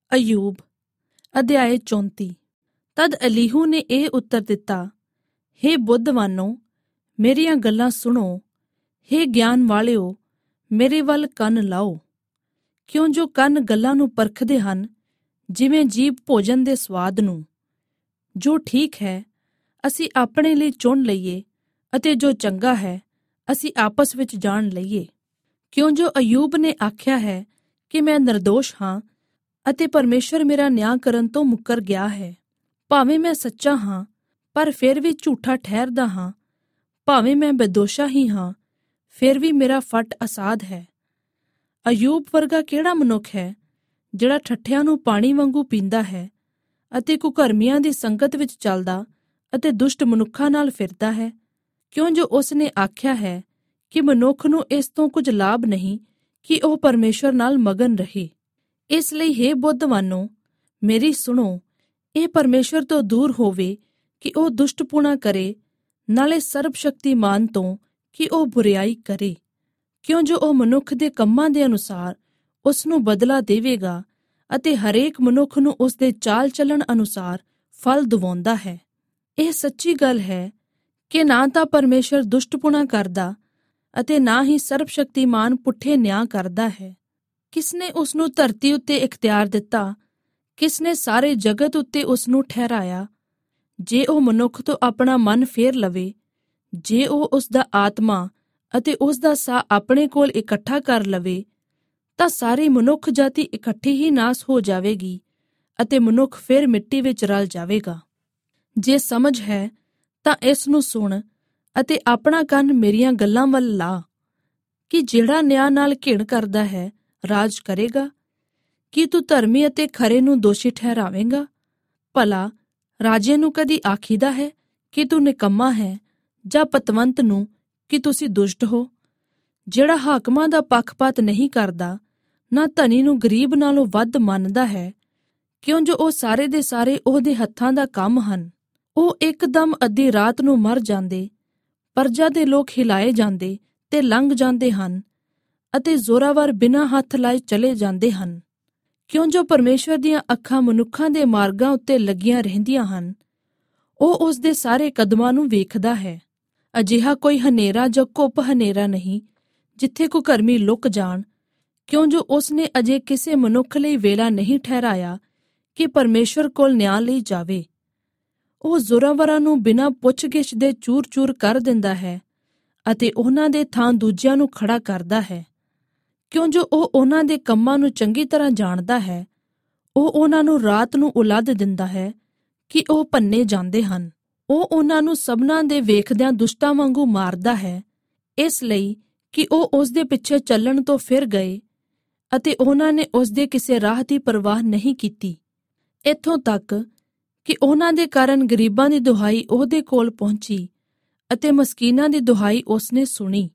ਅਯੂਬ ਅਧਿਆਇ 34। ਤਦ ਅਲੀਹੂ ਨੇ ਇਹ ਉੱਤਰ ਦਿੱਤਾ, ਹੇ ਬੁੱਧਵਾਨੋ, ਮੇਰੀਆਂ ਗੱਲਾਂ ਸੁਣੋ। ਹੇ ਗਿਆਨ ਵਾਲਿਓ, ਮੇਰੇ ਵੱਲ ਕੰਨ ਲਾਓ। ਕਿਉਂ ਜੋ ਕੰਨ ਗੱਲਾਂ ਨੂੰ ਪਰਖਦੇ ਹਨ, ਜਿਵੇਂ ਜੀਭ ਭੋਜਨ ਦੇ ਸਵਾਦ ਨੂੰ। ਜੋ ਠੀਕ ਹੈ ਅਸੀਂ ਆਪਣੇ ਲਈ ਚੁਣ ਲਈਏ, ਅਤੇ ਜੋ ਚੰਗਾ ਹੈ ਅਸੀਂ ਆਪਸ ਵਿੱਚ ਜਾਣ ਲਈਏ। ਕਿਉਂ ਜੋ ਅਯੂਬ ਨੇ ਆਖਿਆ ਹੈ ਕਿ ਮੈਂ ਨਿਰਦੋਸ਼ ਹਾਂ, ਅਤੇ ਪਰਮੇਸ਼ਰ ਮੇਰਾ ਨਿਆਂ ਕਰਨ ਤੋਂ ਮੁੱਕਰ ਗਿਆ ਹੈ। ਭਾਵੇਂ ਮੈਂ ਸੱਚਾ ਹਾਂ, ਪਰ ਫਿਰ ਵੀ ਝੂਠਾ ਠਹਿਰਦਾ ਹਾਂ। ਭਾਵੇਂ ਮੈਂ ਬੇਦੋਸ਼ਾ ਹੀ ਹਾਂ, ਫਿਰ ਵੀ ਮੇਰਾ ਫੱਟ ਅਸਾਧ ਹੈ। ਅਯੂਬ ਵਰਗਾ ਕਿਹੜਾ ਮਨੁੱਖ ਹੈ ਜਿਹੜਾ ਠੱਠਿਆਂ ਨੂੰ ਪਾਣੀ ਵਾਂਗੂ ਪੀਂਦਾ ਹੈ, ਅਤੇ ਕੁਕਰਮੀਆਂ ਦੀ ਸੰਗਤ ਵਿੱਚ ਚੱਲਦਾ ਅਤੇ ਦੁਸ਼ਟ ਮਨੁੱਖਾਂ ਨਾਲ ਫਿਰਦਾ ਹੈ। ਕਿਉਂ ਜੋ ਉਸ ਨੇ ਆਖਿਆ ਹੈ ਕਿ ਮਨੁੱਖ ਨੂੰ ਇਸ ਤੋਂ ਕੁਝ ਲਾਭ ਨਹੀਂ ਕਿ ਉਹ ਪਰਮੇਸ਼ਰ ਨਾਲ ਮਗਨ ਰਹੇ। ਇਸ ਲਈ ਹੇ ਬੁੱਧਵਾਨੋ, ਮੇਰੀ ਸੁਣੋ। ਇਹ ਪਰਮੇਸ਼ਰ ਤੋਂ ਦੂਰ ਹੋਵੇ ਕਿ ਉਹ ਦੁਸ਼ਟਪੂਣਾ ਕਰੇ, ਨਾਲੇ ਸਰਬਸ਼ਕਤੀਮਾਨ ਤੋਂ ਕਿ ਉਹ ਬੁਰਿਆਈ ਕਰੇ। ਕਿਉਂ ਜੋ ਉਹ ਮਨੁੱਖ ਦੇ ਕੰਮਾਂ ਦੇ ਅਨੁਸਾਰ ਉਸ ਨੂੰ ਬਦਲਾ ਦੇਵੇਗਾ, ਅਤੇ ਹਰੇਕ ਮਨੁੱਖ ਨੂੰ ਉਸ ਦੇ ਚਾਲ ਚੱਲਣ ਅਨੁਸਾਰ ਫਲ ਦਿਵਾਉਂਦਾ ਹੈ। ਇਹ ਸੱਚੀ ਗੱਲ ਹੈ ਕਿ ਨਾ ਤਾਂ ਪਰਮੇਸ਼ਰ ਦੁਸ਼ਟਪੂਣਾ ਕਰਦਾ, ਅਤੇ ਨਾ ਹੀ ਸਰਬਸ਼ਕਤੀਮਾਨ ਪੁੱਠੇ ਨਿਆਂ ਕਰਦਾ ਹੈ। ਕਿਸਨੇ ਉਸ ਨੂੰ ਧਰਤੀ ਉੱਤੇ ਇਖਤਿਆਰ ਦਿੱਤਾ? ਕਿਸਨੇ ਸਾਰੇ ਜਗਤ ਉੱਤੇ ਉਸ ਨੂੰ ਠਹਿਰਾਇਆ? ਜੇ ਉਹ ਮਨੁੱਖ ਤੋਂ ਆਪਣਾ ਮਨ ਫੇਰ ਲਵੇ, ਜੇ ਉਹ ਉਸ ਦਾ ਆਤਮਾ ਅਤੇ ਉਸ ਦਾ ਸਾਹ ਆਪਣੇ ਕੋਲ ਇਕੱਠਾ ਕਰ ਲਵੇ, ਤਾਂ ਸਾਰੀ ਮਨੁੱਖ ਜਾਤੀ ਇਕੱਠੀ ਹੀ ਨਾਸ ਹੋ ਜਾਵੇਗੀ, ਅਤੇ ਮਨੁੱਖ ਫਿਰ ਮਿੱਟੀ ਵਿੱਚ ਰਲ ਜਾਵੇਗਾ। ਜੇ ਸਮਝ ਹੈ ਤਾਂ ਇਸ ਨੂੰ ਸੁਣ, ਅਤੇ ਆਪਣਾ ਕੰਨ ਮੇਰੀਆਂ ਗੱਲਾਂ ਵੱਲ ਲਾ। ਕਿ ਜਿਹੜਾ ਨਿਆਂ ਨਾਲ ਘਿਣ ਕਰਦਾ ਹੈ ਰਾਜ ਕਰੇਗਾ? ਕੀ ਤੂੰ ਧਰਮੀ ਅਤੇ ਖਰੇ ਨੂੰ ਦੋਸ਼ੀ ਠਹਿਰਾਵੇਂਗਾ? ਭਲਾ ਰਾਜੇ ਨੂੰ ਕਦੀ ਆਖੀਦਾ ਹੈ ਕਿ ਤੂੰ ਨਿਕੰਮਾ ਹੈ, ਜਾਂ ਪਤਵੰਤ ਨੂੰ ਕਿ ਤੁਸੀਂ ਦੁਸ਼ਟ ਹੋ? ਜਿਹੜਾ ਹਾਕਮਾਂ ਦਾ ਪੱਖਪਾਤ ਨਹੀਂ ਕਰਦਾ, ਨਾ ਧਨੀ ਨੂੰ ਗਰੀਬ ਨਾਲੋਂ ਵੱਧ ਮੰਨਦਾ ਹੈ, ਕਿਉਂ ਜੋ ਉਹ ਸਾਰੇ ਦੇ ਸਾਰੇ ਉਹਦੇ ਹੱਥਾਂ ਦਾ ਕੰਮ ਹਨ। ਉਹ ਇੱਕਦਮ ਅੱਧੀ ਰਾਤ ਨੂੰ ਮਰ ਜਾਂਦੇ, ਪਰਜਾ ਦੇ ਲੋਕ ਹਿਲਾਏ ਜਾਂਦੇ ਤੇ ਲੰਘ ਜਾਂਦੇ ਹਨ, ਅਤੇ ਜ਼ੋਰਾਵਰ ਬਿਨਾਂ ਹੱਥ ਲਾਏ ਚਲੇ ਜਾਂਦੇ ਹਨ। ਕਿਉਂ ਜੋ ਪਰਮੇਸ਼ਰ ਦੀਆਂ ਅੱਖਾਂ ਮਨੁੱਖਾਂ ਦੇ ਮਾਰਗਾਂ ਉੱਤੇ ਲੱਗੀਆਂ ਰਹਿੰਦੀਆਂ ਹਨ, ਉਹ ਉਸ ਦੇ ਸਾਰੇ ਕਦਮਾਂ ਨੂੰ ਵੇਖਦਾ ਹੈ। ਅਜਿਹਾ ਕੋਈ ਹਨੇਰਾ ਜਾਂ ਘੁੱਪ ਹਨੇਰਾ ਨਹੀਂ ਜਿੱਥੇ ਕੁਕਰਮੀ ਲੁਕ ਜਾਣ। ਕਿਉਂ ਜੋ ਉਸ ਨੇ ਅਜੇ ਕਿਸੇ ਮਨੁੱਖ ਲਈ ਵੇਲਾ ਨਹੀਂ ਠਹਿਰਾਇਆ ਕਿ ਪਰਮੇਸ਼ਰ ਕੋਲ ਨਿਆਂ ਲਈ ਜਾਵੇ। ਉਹ ਜ਼ੋਰਾਵਰਾਂ ਨੂੰ ਬਿਨਾਂ ਪੁੱਛ-ਗਿੱਛ ਦੇ ਚੂਰ-ਚੂਰ ਕਰ ਦਿੰਦਾ ਹੈ, ਅਤੇ ਉਹਨਾਂ ਦੇ ਥਾਂ ਦੂਜਿਆਂ ਨੂੰ ਖੜਾ ਕਰਦਾ ਹੈ। ਕਿਉਂ ਜੋ ਉਹ ਉਹਨਾਂ ਦੇ ਕੰਮਾਂ ਨੂੰ ਚੰਗੀ ਤਰ੍ਹਾਂ ਜਾਣਦਾ ਹੈ, ਉਹ ਉਹਨਾਂ ਨੂੰ ਰਾਤ ਨੂੰ ਉਲੱਦ ਦਿੰਦਾ ਹੈ ਕਿ ਉਹ ਭੰਨੇ ਜਾਂਦੇ ਹਨ। ਉਹ ਉਹਨਾਂ ਨੂੰ ਸਭਨਾਂ ਦੇ ਵੇਖਦਿਆਂ ਦੁਸ਼ਟਾਂ ਵਾਂਗੂ ਮਾਰਦਾ ਹੈ, ਇਸ ਲਈ ਕਿ ਉਹ ਉਸ ਦੇ ਪਿੱਛੇ ਚੱਲਣ ਤੋਂ ਫਿਰ ਗਏ, ਅਤੇ ਉਹਨਾਂ ਨੇ ਉਸ ਦੇ ਕਿਸੇ ਰਾਹ ਦੀ ਪਰਵਾਹ ਨਹੀਂ ਕੀਤੀ। ਇੱਥੋਂ ਤੱਕ ਕਿ ਉਹਨਾਂ ਦੇ ਕਾਰਨ ਗਰੀਬਾਂ ਦੀ ਦੁਹਾਈ ਉਹਦੇ ਕੋਲ ਪਹੁੰਚੀ, ਅਤੇ ਮਸਕੀਨਾਂ ਦੀ ਦੁਹਾਈ ਉਸਨੇ ਸੁਣੀ।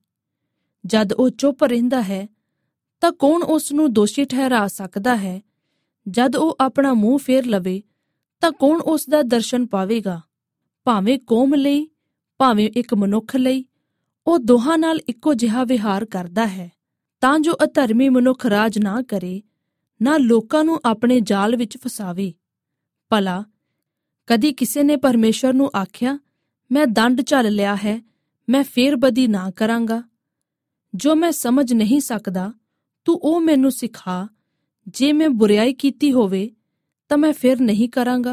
ਜਦ ਉਹ ਚੁੱਪ ਰਹਿੰਦਾ ਹੈ ਤਾਂ ਕੌਣ ਉਸ ਨੂੰ ਦੋਸ਼ੀ ਠਹਿਰਾ ਸਕਦਾ ਹੈ? ਜਦ ਉਹ ਆਪਣਾ ਮੂੰਹ ਫੇਰ ਲਵੇ ਤਾਂ ਕੌਣ ਉਸ ਦਾ ਦਰਸ਼ਨ ਪਾਵੇਗਾ? ਭਾਵੇਂ ਕੌਮ ਲਈ, ਭਾਵੇਂ ਇੱਕ ਮਨੁੱਖ ਲਈ, ਉਹ ਦੋਹਾਂ ਨਾਲ ਇੱਕੋ ਜਿਹਾ ਵਿਹਾਰ ਕਰਦਾ ਹੈ, ਤਾਂ ਜੋ ਅਧਰਮੀ ਮਨੁੱਖ ਰਾਜ ਨਾ ਕਰੇ, ਨਾ ਲੋਕਾਂ ਨੂੰ ਆਪਣੇ ਜਾਲ ਵਿੱਚ ਫਸਾਵੇ। ਭਲਾ ਕਦੀ ਕਿਸੇ ਨੇ ਪਰਮੇਸ਼ਰ ਨੂੰ ਆਖਿਆ, ਮੈਂ ਦੰਡ ਝੱਲ ਲਿਆ ਹੈ, ਮੈਂ ਫੇਰ ਬਦੀ ਨਾ ਕਰਾਂਗਾ? ਜੋ ਮੈਂ ਸਮਝ ਨਹੀਂ ਸਕਦਾ, ਤੂੰ ਉਹ ਮੈਨੂੰ ਸਿਖਾ। ਜੇ ਮੈਂ ਬੁਰਿਆਈ ਕੀਤੀ ਹੋਵੇ ਤਾਂ ਮੈਂ ਫਿਰ ਨਹੀਂ ਕਰਾਂਗਾ।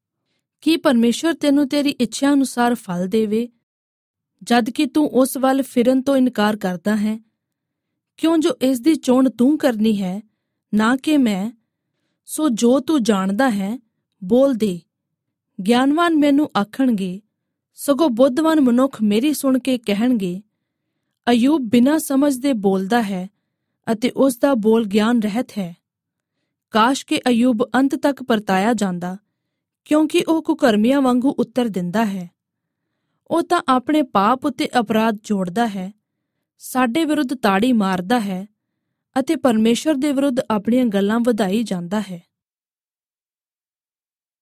ਕੀ ਪਰਮੇਸ਼ਰ ਤੈਨੂੰ ਤੇਰੀ ਇੱਛਾ ਅਨੁਸਾਰ ਫਲ ਦੇਵੇ, ਜਦ ਕਿ ਤੂੰ ਉਸ ਵੱਲ ਫਿਰਨ ਤੋਂ ਇਨਕਾਰ ਕਰਦਾ ਹੈ? ਕਿਉਂ ਜੋ ਇਸ ਦੀ ਚੋਣ ਤੂੰ ਕਰਨੀ ਹੈ, ਨਾ ਕਿ ਮੈਂ। ਸੋ ਜੋ ਤੂੰ ਜਾਣਦਾ ਹੈ ਬੋਲ ਦੇ। ਗਿਆਨਵਾਨ ਮੈਨੂੰ ਆਖਣਗੇ, ਸਗੋਂ ਬੁੱਧਵਾਨ ਮਨੁੱਖ ਮੇਰੀ ਸੁਣ ਕੇ ਕਹਿਣਗੇ, ਅਯੂਬ ਬਿਨਾਂ ਸਮਝ ਦੇ ਬੋਲਦਾ ਹੈ, ਅਤੇ ਉਸ ਦਾ ਬੋਲ ਗਿਆਨ ਰਹਿਤ ਹੈ। ਕਾਸ਼ ਕਿ ਅਯੂਬ ਅੰਤ ਤੱਕ ਪਰਤਾਇਆ ਜਾਂਦਾ, ਕਿਉਂਕਿ ਉਹ ਕੁਕਰਮੀਆਂ ਵਾਂਗੂ ਉੱਤਰ ਦਿੰਦਾ ਹੈ। ਉਹ ਤਾਂ ਆਪਣੇ ਪਾਪ ਉੱਤੇ ਅਪਰਾਧ ਜੋੜਦਾ ਹੈ, ਸਾਡੇ ਵਿਰੁੱਧ ਤਾੜੀ ਮਾਰਦਾ ਹੈ, ਅਤੇ ਪਰਮੇਸ਼ਰ ਦੇ ਵਿਰੁੱਧ ਆਪਣੀਆਂ ਗੱਲਾਂ ਵਧਾਈ ਜਾਂਦਾ ਹੈ।